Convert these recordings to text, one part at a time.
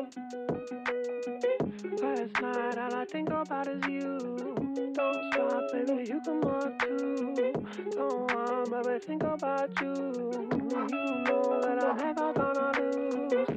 Last night, all I think about is you. Don't stop, baby, you can walk too. Don't want, baby, think about you. You know that I'm never gonna lose.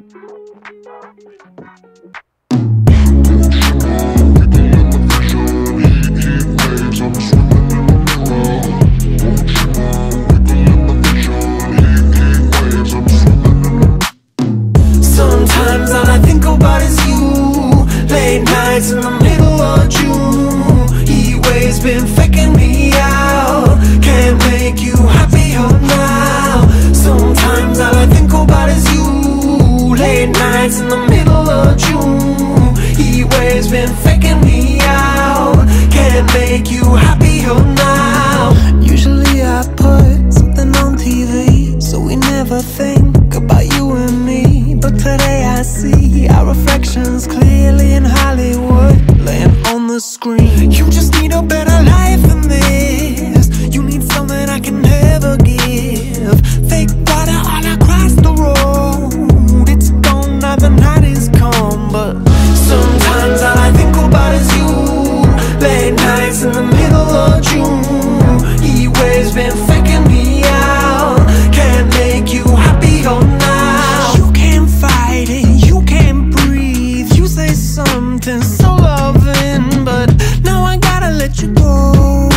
Sometimes all I think about is you. Late nights in the middle of June. Heat waves been faking me out. Can't make you happier now. Sometimes all I think about is you. Late nights in the middle of June. Heat waves been faking me out. Can't make you happier now. Usually I put something on TV, so we never think about you and me. But today I see our reflections clearly in Hollywood, laying on the screen. You just need a better life than this. You need something I can never give. Fake water all across the road. It's gone now, the night is come. But sometimes all I think about is you. Late nights in the middle of June. Heat waves been faking me out. Can't make you happier now. You can't fight it, you can't breathe. You say something so loving, but now I gotta let you go.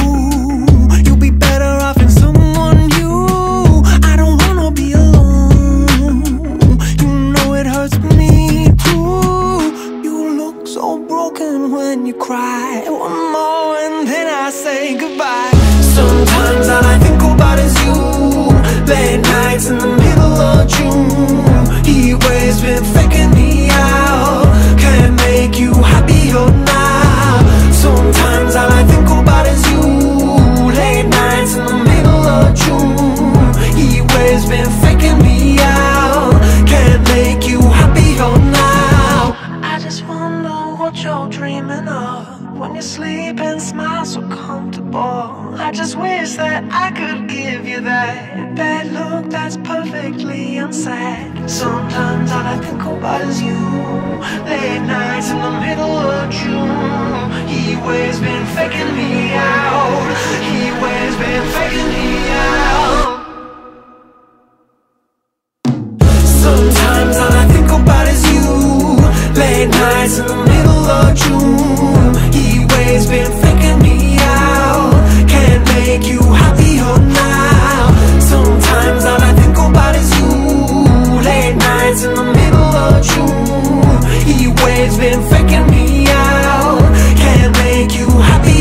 You'll be better off in someone new. I don't wanna be alone. You know it hurts me too. You look so broken when you cry. One more and then I say goodbye. Sometimes all I think about is you. Late nights in the middle of June. Heat waves been faking me out. Can't make you happier now. Sometimes all I think about is you. Late nights in the middle of June. Heat waves been faking me out. Can't make you happier now. I just wonder what you're dreaming of when you sleep and smile so comfortable. I just wish that I could give you that look that's perfectly unsaid. Sometimes all I think about is you. Late nights in the middle of June. Heat waves been faking me out. Heat waves been faking me out. Sometimes all I think about is you. Late nights in the middle of June. Heat waves been faking me out. Can't make you happier now. Sometimes all I think about is you. Late nights in the middle of June. Heat waves been faking me out. Can't make you happy